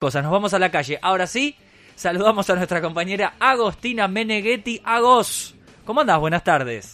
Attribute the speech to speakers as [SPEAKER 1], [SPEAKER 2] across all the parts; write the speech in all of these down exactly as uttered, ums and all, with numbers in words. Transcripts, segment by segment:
[SPEAKER 1] Cosas, nos vamos a la calle. Ahora sí, saludamos a nuestra compañera Agostina Meneghetti. Agos, ¿cómo andás? Buenas tardes.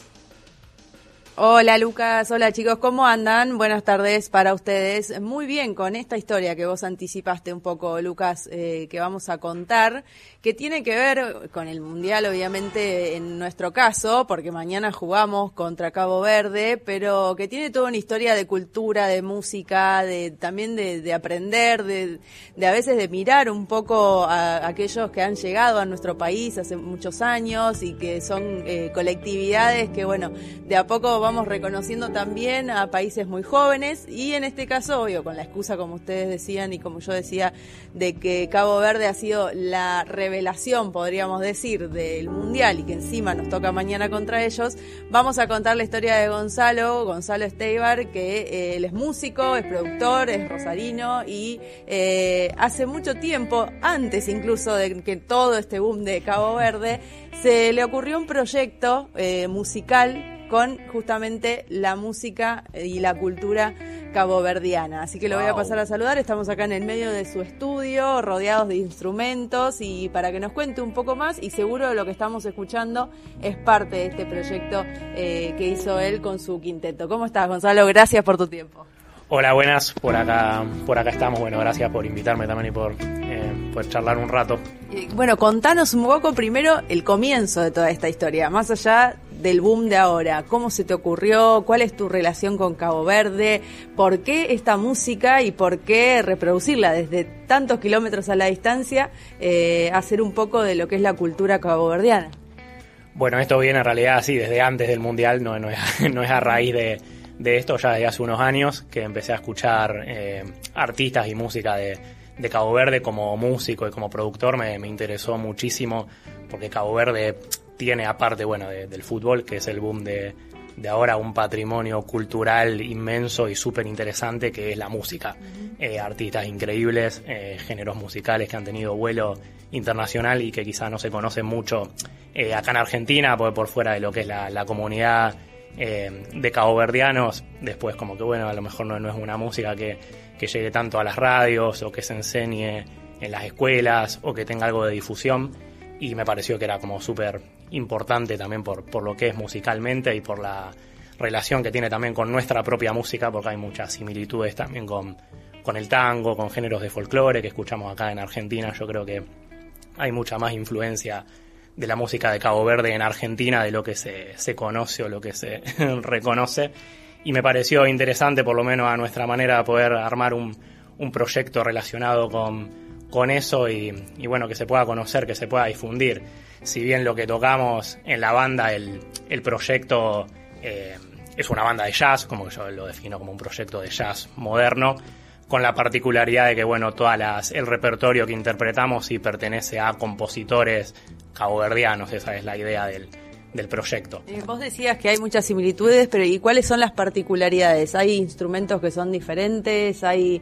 [SPEAKER 2] Hola Lucas, hola chicos, ¿cómo andan? Buenas tardes para ustedes. Muy bien, con esta historia que vos anticipaste un poco, Lucas, eh, que vamos a contar, que tiene que ver con el Mundial, obviamente, en nuestro caso, porque mañana jugamos contra Cabo Verde, pero que tiene toda una historia de cultura, de música, de también de, de aprender, de, de a veces de mirar un poco a, a aquellos que han llegado a nuestro país hace muchos años y que son eh, colectividades que, bueno, de a poco vamos reconociendo también a países muy jóvenes y en este caso, obvio, con la excusa, como ustedes decían y como yo decía, de que Cabo Verde ha sido la revelación, podríamos decir, del Mundial y que encima nos toca mañana contra ellos, vamos a contar la historia de Gonzalo, Gonzalo Esteibar, que eh, él es músico, es productor, es rosarino y eh, hace mucho tiempo, antes incluso de que todo este boom de Cabo Verde, se le ocurrió un proyecto eh, musical con justamente la música y la cultura caboverdiana. Así que lo wow. voy a pasar a saludar. Estamos acá en el medio de su estudio, rodeados de instrumentos, y para que nos cuente un poco más, y seguro lo que estamos escuchando es parte de este proyecto eh, que hizo él con su quinteto. ¿Cómo estás, Gonzalo? Gracias por tu tiempo.
[SPEAKER 3] Hola, buenas. Por acá, por acá estamos. Bueno, gracias por invitarme también y por, eh, por charlar un rato.
[SPEAKER 2] Bueno, contanos un poco primero el comienzo de toda esta historia, más allá del boom de ahora. ¿Cómo se te ocurrió? ¿Cuál es tu relación con Cabo Verde? ¿Por qué esta música y por qué reproducirla desde tantos kilómetros a la distancia, eh, hacer un poco de lo que es la cultura caboverdiana?
[SPEAKER 3] Bueno, esto viene en realidad así desde antes del Mundial, no, no, es, no es a raíz de, de esto, ya desde hace unos años que empecé a escuchar eh, artistas y música de, de Cabo Verde. Como músico y como productor me, me interesó muchísimo porque Cabo Verde tiene, aparte bueno de, del fútbol, que es el boom de, de ahora, un patrimonio cultural inmenso y súper interesante que es la música. Uh-huh. Eh, artistas increíbles, eh, géneros musicales que han tenido vuelo internacional y que quizá no se conocen mucho eh, acá en Argentina, porque por fuera de lo que es la, la comunidad eh, de caboverdianos, después como que bueno, a lo mejor no, no es una música que, que llegue tanto a las radios o que se enseñe en las escuelas o que tenga algo de difusión. Y me pareció que era como súper importante también por, por lo que es musicalmente y por la relación que tiene también con nuestra propia música, porque hay muchas similitudes también con, con el tango, con géneros de folclore que escuchamos acá en Argentina. Yo creo que hay mucha más influencia de la música de Cabo Verde en Argentina de lo que se, se conoce o lo que se reconoce. Y me pareció interesante, por lo menos a nuestra manera, poder armar un, un proyecto relacionado con con eso y, y bueno, que se pueda conocer, que se pueda difundir. Si bien lo que tocamos en la banda, el, el proyecto eh, es una banda de jazz, como yo lo defino como un proyecto de jazz moderno, con la particularidad de que bueno, todas las, el repertorio que interpretamos sí pertenece a compositores caboverdianos. Esa es la idea del del proyecto.
[SPEAKER 2] Eh, vos decías que hay muchas similitudes, pero ¿y cuáles son las particularidades? ¿Hay instrumentos que son diferentes? ¿Hay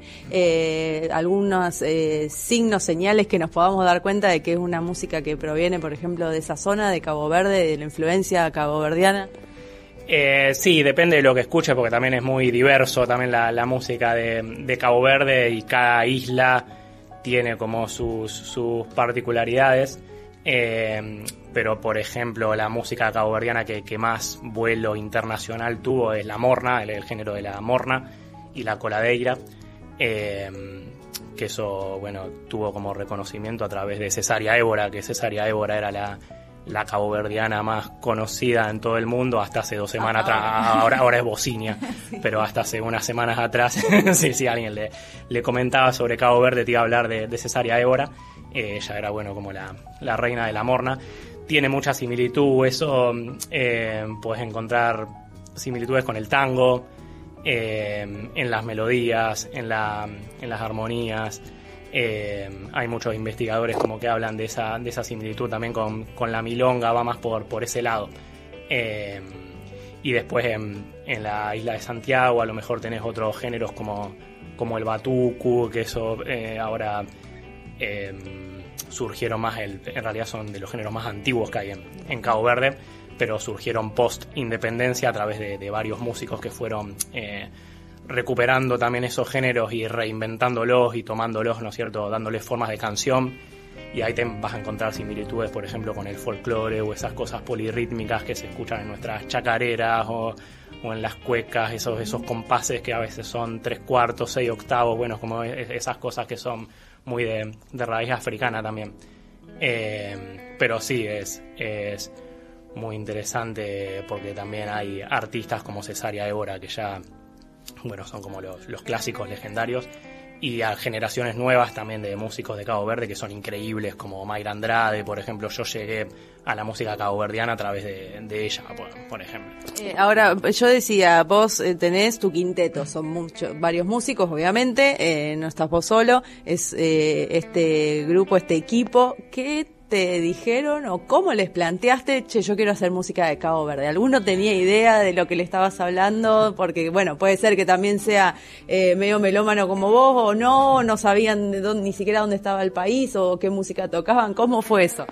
[SPEAKER 2] eh, algunos eh, signos, señales que nos podamos dar cuenta de que es una música que proviene, por ejemplo, de esa zona de Cabo Verde, de la influencia caboverdiana?
[SPEAKER 3] Eh, sí, depende de lo que escuches, porque también es muy diverso también la, la música de, de Cabo Verde, y cada isla tiene como sus, sus particularidades. Eh, pero por ejemplo la música caboverdiana que, que más vuelo internacional tuvo es la morna, el, el género de la morna y la coladeira, eh, que eso bueno tuvo como reconocimiento a través de Cesaria Évora, que Cesaria Évora era la, la caboverdiana más conocida en todo el mundo hasta hace dos semanas atrás. Ahora, ahora es Bocinia, sí. Pero hasta hace unas semanas atrás si, si alguien le, le comentaba sobre Cabo Verde te iba a hablar de, de Cesaria Évora. Eh, ella era bueno como la, la reina de la morna. Tiene mucha similitud, eso eh, puedes encontrar similitudes con el tango, eh, en las melodías, en, la, en las armonías. Eh, hay muchos investigadores como que hablan de esa, de esa similitud también con, con la milonga, va más por, por ese lado. Eh, y después en, en la isla de Santiago a lo mejor tenés otros géneros como, como el batucu, que eso eh, ahora... Eh, surgieron más, el, en realidad son de los géneros más antiguos que hay en, en Cabo Verde, pero surgieron post-independencia a través de, de varios músicos que fueron eh, recuperando también esos géneros y reinventándolos y tomándolos, ¿no es cierto?, dándoles formas de canción. Y ahí te vas a encontrar similitudes, por ejemplo, con el folclore o esas cosas polirrítmicas que se escuchan en nuestras chacareras o, o en las cuecas, esos, esos compases que a veces son tres cuartos, seis octavos, bueno, como esas cosas que son muy de, de raíz africana también. Eh, pero sí, es, es muy interesante porque también hay artistas como Cesárea Évora que ya, bueno, son como los, los clásicos legendarios. Y a generaciones nuevas también de músicos de Cabo Verde que son increíbles, como Mayra Andrade, por ejemplo. Yo llegué a la música caboverdiana a través de, de ella, por, por ejemplo.
[SPEAKER 2] Eh, ahora, yo decía, vos eh, tenés tu quinteto, son muchos, varios músicos, obviamente, eh, no estás vos solo, es eh, este grupo, este equipo. ¿Qué te dijeron o cómo les planteaste, che, yo quiero hacer música de Cabo Verde? ¿Alguno tenía idea de lo que le estabas hablando? Porque, bueno, puede ser que también sea eh, medio melómano como vos, o no, no sabían de dónde, ni siquiera dónde estaba el país o qué música tocaban. ¿Cómo fue eso?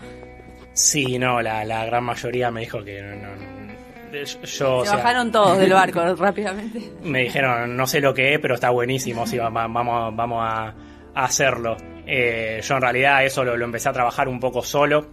[SPEAKER 3] Sí, no, la, la gran mayoría me dijo que no, no, yo,
[SPEAKER 2] Se
[SPEAKER 3] o sea,
[SPEAKER 2] bajaron todos del barco rápidamente.
[SPEAKER 3] Me dijeron, no sé lo que es, pero está buenísimo, sí, vamos, vamos a, a hacerlo. Eh, yo en realidad eso lo, lo empecé a trabajar un poco solo,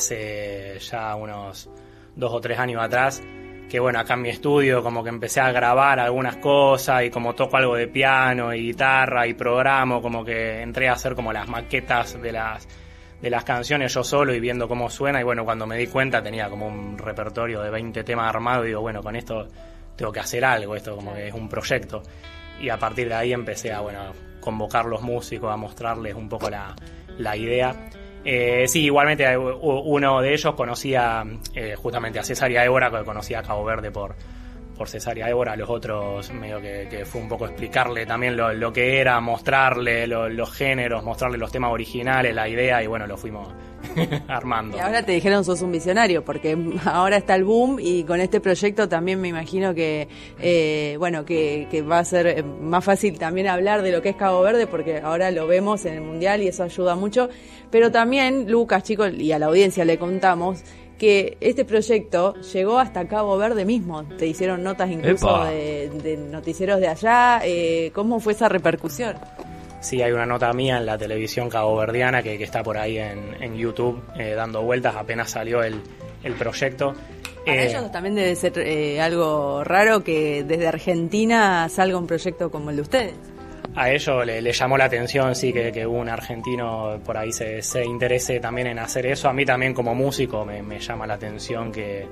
[SPEAKER 3] hace ya unos dos o tres años atrás, que bueno, acá en mi estudio como que empecé a grabar algunas cosas y como toco algo de piano y guitarra y programo, como que entré a hacer como las maquetas de las, de las canciones yo solo y viendo cómo suena, y bueno, cuando me di cuenta tenía como un repertorio de veinte temas armados y digo, bueno, con esto tengo que hacer algo, esto como que es un proyecto. Y a partir de ahí empecé a, bueno, convocar los músicos, a mostrarles un poco la, la idea. Eh, sí, igualmente uno de ellos conocía eh, justamente a Cesárea Évora, que conocía a Cabo Verde por, por Cesárea Évora. Los otros medio que, que fue un poco explicarle también lo, lo que era, mostrarle lo, los géneros, mostrarle los temas originales, la idea, y bueno, lo fuimos armando.
[SPEAKER 2] Y ahora te dijeron sos un visionario, porque ahora está el boom y con este proyecto también me imagino que eh, bueno que, que va a ser más fácil también hablar de lo que es Cabo Verde, porque ahora lo vemos en el Mundial y eso ayuda mucho. Pero también, Lucas, chicos, y a la audiencia le contamos que este proyecto llegó hasta Cabo Verde mismo. Te hicieron notas incluso de, de noticieros de allá. Eh, ¿Cómo fue esa repercusión?
[SPEAKER 3] Sí, hay una nota mía en la televisión caboverdiana que, que está por ahí en, en YouTube eh, dando vueltas, apenas salió el, el proyecto.
[SPEAKER 2] Para eh, ellos también debe ser eh, algo raro que desde Argentina salga un proyecto como el de ustedes.
[SPEAKER 3] A ellos le, le llamó la atención, sí, que, que un argentino por ahí se, se interese también en hacer eso. A mí también como músico me, me llama la atención que,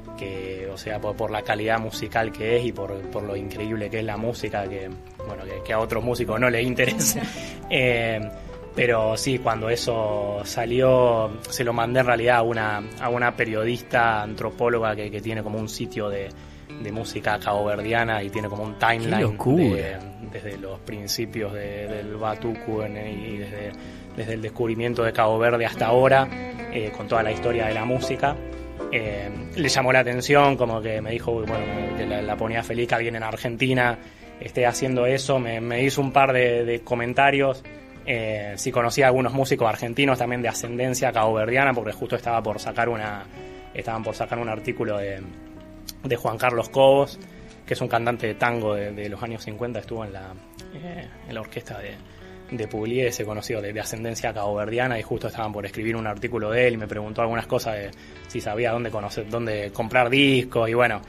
[SPEAKER 3] que o sea, por, por la calidad musical que es y por, por lo increíble que es la música, que bueno que, que a otros músicos no les interesa. eh, pero sí, cuando eso salió, se lo mandé en realidad a una, a una periodista antropóloga que, que tiene como un sitio de, de música caboverdiana y tiene como un timeline de, desde los principios de, del Batuku en, y desde, desde el descubrimiento de Cabo Verde hasta ahora, eh, con toda la historia de la música. Eh, le llamó la atención, como que me dijo bueno, que la, la ponía feliz que alguien en Argentina esté haciendo eso. Me, me hizo un par de, de comentarios. Eh, sí, conocía a algunos músicos argentinos también de ascendencia caboverdiana, porque justo estaba por sacar una estaban por sacar un artículo de, de Juan Carlos Cobos, que es un cantante de tango de, de los años cincuenta, estuvo en la eh, en la orquesta de, de Pugliese, conocido de, de ascendencia caboverdiana, y justo estaban por escribir un artículo de él y me preguntó algunas cosas de si sabía dónde conocer, dónde comprar discos, y bueno,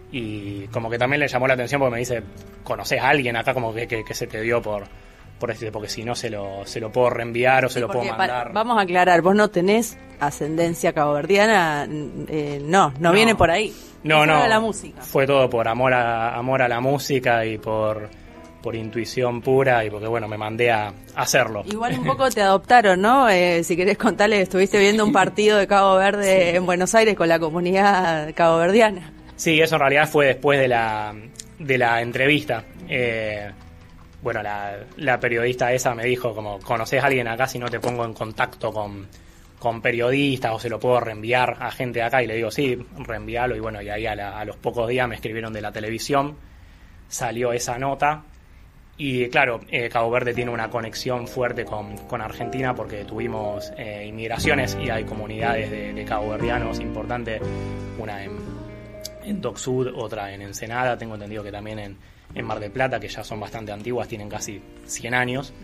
[SPEAKER 3] y como que también le llamó la atención porque me dice, ¿conoces a alguien acá como que, que, que se te dio por por este? Porque si no se lo se lo puedo reenviar o se sí, lo puedo mandar.
[SPEAKER 2] Para, vamos a aclarar, vos no tenés ascendencia caboverdiana, eh, no, no, no viene por ahí.
[SPEAKER 3] No, no,
[SPEAKER 2] la música.
[SPEAKER 3] Fue todo por amor a amor a la música y por por intuición pura y porque bueno, me mandé a hacerlo.
[SPEAKER 2] Igual un poco te adoptaron, ¿no? Eh, si querés contarle, estuviste viendo un partido de Cabo Verde sí. en Buenos Aires con la comunidad caboverdiana.
[SPEAKER 3] Sí, eso en realidad fue después de la de la entrevista. Eh, bueno, la, la periodista esa me dijo como, ¿conocés a alguien acá si no te pongo en contacto con, con periodistas o se lo puedo reenviar a gente de acá? Y le digo, sí, reenvíalo. Y bueno, y ahí a, la, a los pocos días me escribieron de la televisión, salió esa nota. Y claro, eh, Cabo Verde tiene una conexión fuerte con, con Argentina porque tuvimos eh, inmigraciones y hay comunidades de, de caboverdianos importantes, una en, en Dock Sud, otra en Ensenada, tengo entendido que también en, en Mar del Plata, que ya son bastante antiguas, tienen casi cien años.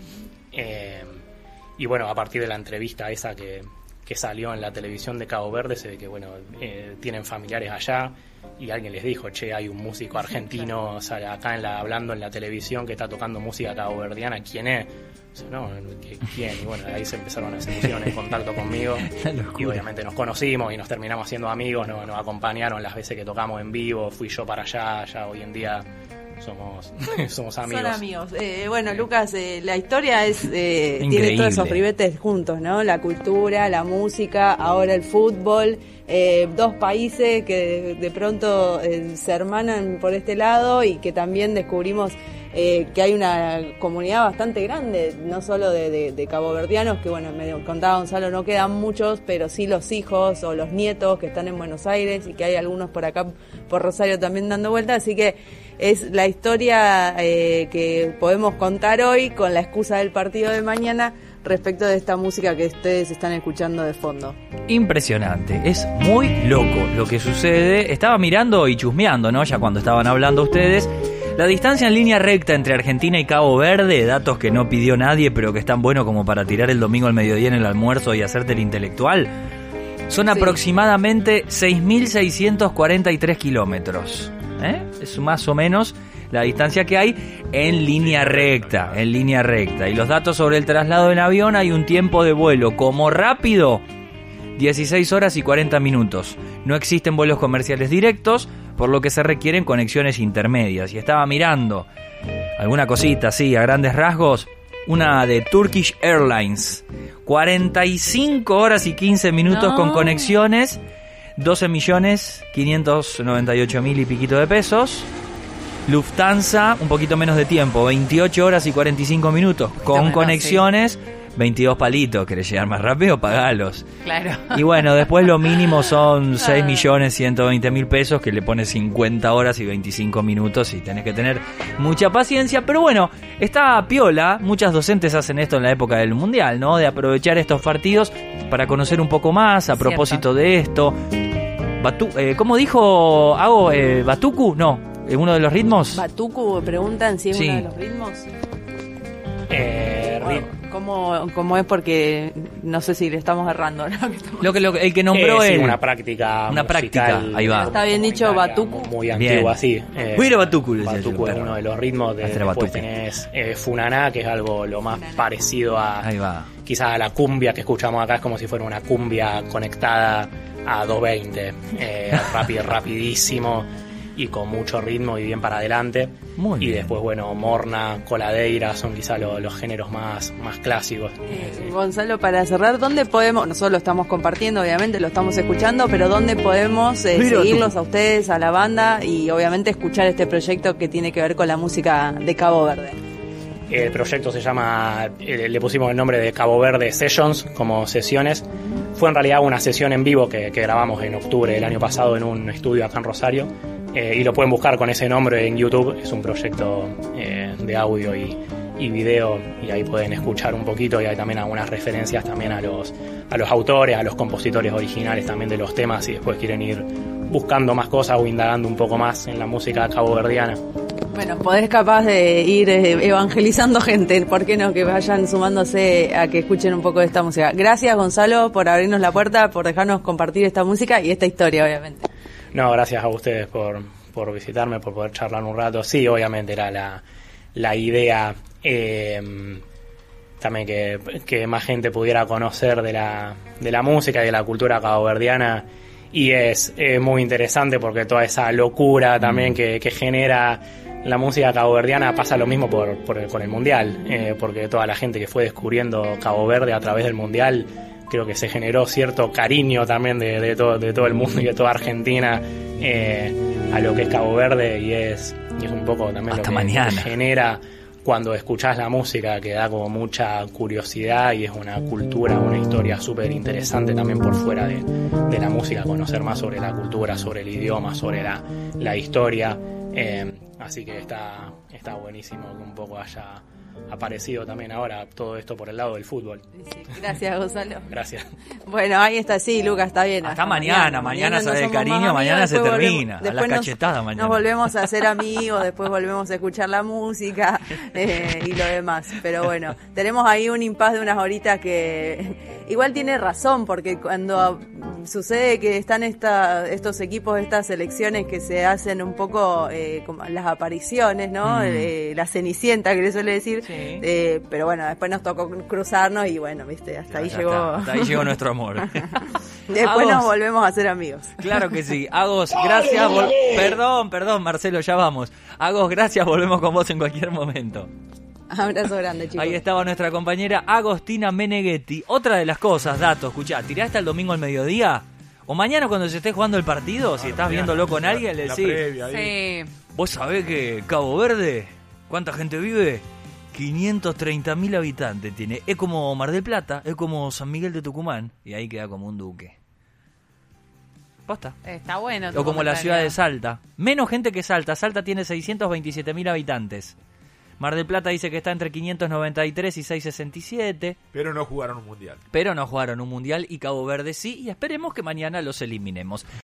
[SPEAKER 3] Eh, y bueno, a partir de la entrevista esa que, que salió en la televisión de Cabo Verde, se ve que bueno, eh, tienen familiares allá, y alguien les dijo, che, hay un músico argentino, o sea, acá en la, hablando en la televisión que está tocando música caboverdiana, ¿quién es? O sea, no, ¿quién? Y bueno, ahí se empezaron a se pusieron en contacto conmigo, y obviamente nos conocimos y nos terminamos siendo amigos, nos, nos acompañaron las veces que tocamos en vivo, fui yo para allá, ya hoy en día somos somos amigos.
[SPEAKER 2] Son amigos. Eh, bueno, Lucas, eh, la historia es eh, tiene todos esos ribetes juntos, ¿no? La cultura, la música, ahora el fútbol, eh, dos países que de, de pronto eh, se hermanan por este lado y que también descubrimos eh, que hay una comunidad bastante grande, no solo de, de, de caboverdianos, que bueno, me contaba Gonzalo, no quedan muchos, pero sí los hijos o los nietos que están en Buenos Aires y que hay algunos por acá, por Rosario también dando vueltas, así que es la historia eh, que podemos contar hoy con la excusa del partido de mañana respecto de esta música que ustedes están escuchando de fondo.
[SPEAKER 1] Impresionante, es muy loco lo que sucede. Estaba mirando y chusmeando, ¿no? Ya cuando estaban hablando ustedes, la distancia en línea recta entre Argentina y Cabo Verde, datos que no pidió nadie, pero que están buenos como para tirar el domingo al mediodía en el almuerzo y hacerte el intelectual, son sí. aproximadamente seis mil seiscientos cuarenta y tres kilómetros. ¿Eh? Es más o menos la distancia que hay en línea recta, en línea recta. Y los datos sobre el traslado en avión, hay un tiempo de vuelo como rápido, dieciséis horas y cuarenta minutos. No existen vuelos comerciales directos, por lo que se requieren conexiones intermedias. Y estaba mirando alguna cosita así, a grandes rasgos, una de Turkish Airlines, cuarenta y cinco horas y quince minutos no. con conexiones, doce millones quinientos noventa y ocho mil y piquito de pesos. Lufthansa, un poquito menos de tiempo, veintiocho horas y cuarenta y cinco minutos. Con bueno, conexiones, sí. veintidós palitos. ¿Querés llegar más rápido? Pagalos.
[SPEAKER 2] Claro.
[SPEAKER 1] Y bueno, después lo mínimo son seis millones ciento veinte mil pesos, que le pones cincuenta horas y veinticinco minutos y tenés que tener mucha paciencia. Pero bueno, está piola. Muchas docentes hacen esto en la época del Mundial, ¿no? De aprovechar estos partidos para conocer un poco más a Cierto. propósito de esto. Batu, eh, ¿Cómo dijo Hago? Eh, ¿Batuku? No, ¿es uno de los ritmos?
[SPEAKER 2] ¿Batuku? Preguntan si es sí. uno de los ritmos.
[SPEAKER 3] Eh, rit-
[SPEAKER 2] ¿Cómo, ¿Cómo es? Porque no sé si le estamos errando, ¿no?
[SPEAKER 1] Lo que, lo que el que nombró
[SPEAKER 3] eh,
[SPEAKER 1] él.
[SPEAKER 3] Sí, una práctica
[SPEAKER 1] Una práctica, ahí va.
[SPEAKER 2] Está bien dicho, Batuku.
[SPEAKER 3] Muy antigua, sí.
[SPEAKER 1] Eh, Huira Batuku.
[SPEAKER 3] Batuku es uno de los ritmos. De, después Batuku. Tenés eh, Funaná, que es algo lo más Funaná. parecido a...
[SPEAKER 1] Ahí va.
[SPEAKER 3] Quizás a la cumbia que escuchamos acá, es como si fuera una cumbia conectada a doscientos veinte, eh, rápido, rapidísimo y con mucho ritmo y bien para adelante.
[SPEAKER 1] Muy bien.
[SPEAKER 3] Y después, bueno, Morna, Coladeira son quizá lo, los géneros más, más clásicos.
[SPEAKER 2] Eh, Gonzalo, para cerrar, ¿dónde podemos, nosotros lo estamos compartiendo, obviamente lo estamos escuchando, pero dónde podemos eh, seguirlos a ustedes, a la banda y obviamente escuchar este proyecto que tiene que ver con la música de Cabo Verde?
[SPEAKER 3] El proyecto se llama, eh, le pusimos el nombre de Cabo Verde Sessions, como sesiones. Fue en realidad una sesión en vivo que, que grabamos en octubre del año pasado en un estudio acá en Rosario. Eh, y lo pueden buscar con ese nombre en YouTube. Es un proyecto eh, de audio y, y video, y ahí pueden escuchar un poquito, y hay también algunas referencias también a los, a los autores, a los compositores originales también de los temas, si después quieren ir buscando más cosas o indagando un poco más en la música caboverdiana.
[SPEAKER 2] Bueno, podés capaz de ir eh, evangelizando gente, ¿por qué no? Que vayan sumándose a que escuchen un poco de esta música. Gracias, Gonzalo, por abrirnos la puerta, por dejarnos compartir esta música y esta historia, obviamente.
[SPEAKER 3] No, gracias a ustedes por, por visitarme, por poder charlar un rato. Sí, obviamente era la, la idea eh, también que, que más gente pudiera conocer de la, de la música y de la cultura caboverdiana. Y es eh, muy interesante porque toda esa locura también que, que genera la música caboverdiana pasa lo mismo por, por el, con el Mundial, eh, porque toda la gente que fue descubriendo Cabo Verde a través del Mundial, creo que se generó cierto cariño también de, de, todo, de todo el mundo y de toda Argentina eh, a lo que es Cabo Verde, y es, y es un poco también
[SPEAKER 1] Hasta
[SPEAKER 3] lo que,
[SPEAKER 1] mañana.
[SPEAKER 3] que genera cuando escuchás la música, que da como mucha curiosidad, y es una cultura, una historia súper interesante también por fuera de, de la música, conocer más sobre la cultura, sobre el idioma, sobre la, la historia. Eh, así que está, está buenísimo que un poco haya, aparecido también ahora todo esto por el lado del fútbol.
[SPEAKER 2] Sí, gracias, Gonzalo.
[SPEAKER 3] Gracias.
[SPEAKER 2] Bueno, ahí está, sí, Lucas, está bien.
[SPEAKER 1] Hasta, hasta mañana, mañana, mañana sabe el cariño, mañana se termina, a la cachetada mañana.
[SPEAKER 2] Nos volvemos a hacer amigos, después volvemos a escuchar la música eh, y lo demás. Pero bueno, tenemos ahí un impas de unas horitas que igual tiene razón, porque cuando sucede que están esta, estos equipos, estas selecciones que se hacen un poco eh, como las apariciones, ¿no? Mm. Eh, la cenicienta que le suele decir, sí. eh, pero bueno, después nos tocó cruzarnos y bueno, viste, hasta ya, ahí ya llegó.
[SPEAKER 1] Está. Hasta ahí llegó nuestro amor.
[SPEAKER 2] Después Agos, nos volvemos a ser amigos.
[SPEAKER 1] Claro que sí. Agos, gracias. Vol- perdón, perdón, Marcelo, ya vamos. Agos, gracias, volvemos con vos en cualquier momento.
[SPEAKER 2] Abrazo grande, chicos.
[SPEAKER 1] Ahí estaba nuestra compañera Agostina Meneghetti. Otra de las cosas, datos, escuchá, ¿tiraste el domingo al mediodía? O mañana cuando se esté jugando el partido, si estás viéndolo con alguien, le decís, sí. ¿Vos sabés que Cabo Verde, cuánta gente vive? quinientos treinta mil habitantes tiene. Es como Mar del Plata, es como San Miguel de Tucumán, y ahí queda como un duque. ¿Posta?
[SPEAKER 4] Está bueno.
[SPEAKER 1] O como la ciudad de Salta. Menos gente que Salta. Salta tiene seiscientos veintisiete mil habitantes. Mar del Plata dice que está entre quinientos noventa y tres y seiscientos sesenta y siete.
[SPEAKER 5] Pero no jugaron un mundial.
[SPEAKER 1] Pero no jugaron un mundial y Cabo Verde sí. Y esperemos que mañana los eliminemos.